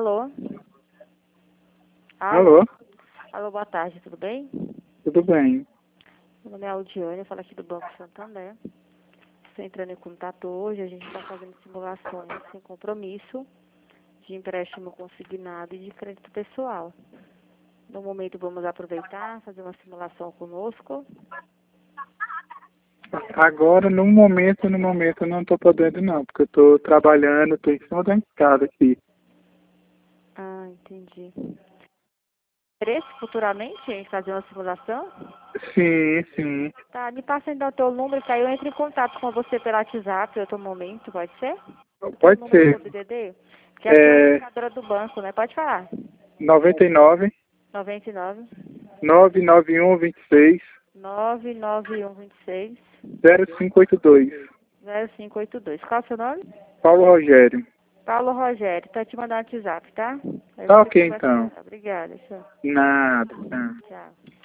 Alô? Alô? Alô, boa tarde, tudo bem? Tudo bem? Meu nome é Aldiane, eu falo aqui do Banco Santander. Estou entrando em contato hoje, a gente está fazendo simulações sem compromisso de empréstimo consignado e de crédito pessoal. No momento, vamos aproveitar, fazer uma simulação conosco. Agora, no momento, eu não estou podendo não, porque eu estou trabalhando, estou em cima da escada aqui. Ah, entendi. Interesse futuramente em fazer uma simulação? Sim, sim. Tá, me passa então o teu número, que aí eu entro em contato com você pelo WhatsApp, outro momento, pode ser? Teu Pode número ser. do DDD? Que é a sua indicadora do banco, né? Pode falar. 99 99 991 26 991 26 0582. 0582. Qual é o seu nome? Paulo Rogério. Paulo Rogério. Tá te mandando WhatsApp, tá? Aí Tá você ok, conversa com então. ela. Obrigada, tchau. Nada. Tá. Tchau.